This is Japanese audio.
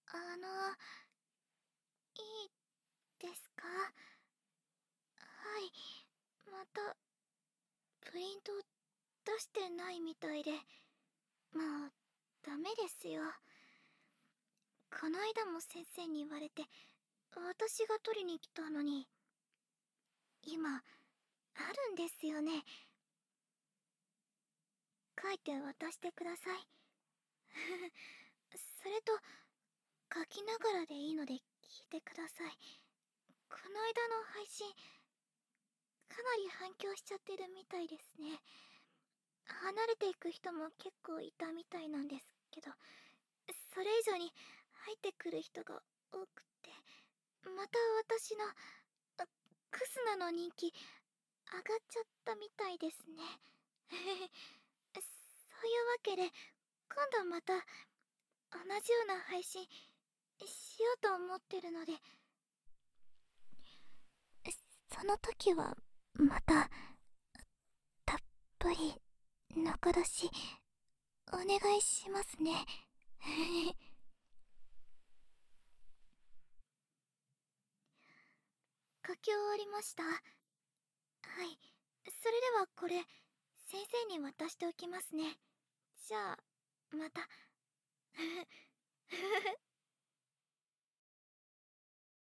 あの、いいですか？はい、また、プリント出してないみたいで、まあ、ダメですよ。この間も先生に言われて、私が取りに来たのに、今、あるんですよね。書いて渡してください。それと、書きながらでいいので聞いてください。この間の配信、かなり反響しちゃってるみたいですね。離れていく人も結構いたみたいなんですけど、それ以上に入ってくる人が多くて、また私のクスナの人気上がっちゃったみたいですね。そういうわけで今度また同じような配信しようと思ってるので、その時はまたたっぷり中出しお願いしますね。書き終わりました。はい。それではこれ、先生に渡しておきますね。じゃあ、また。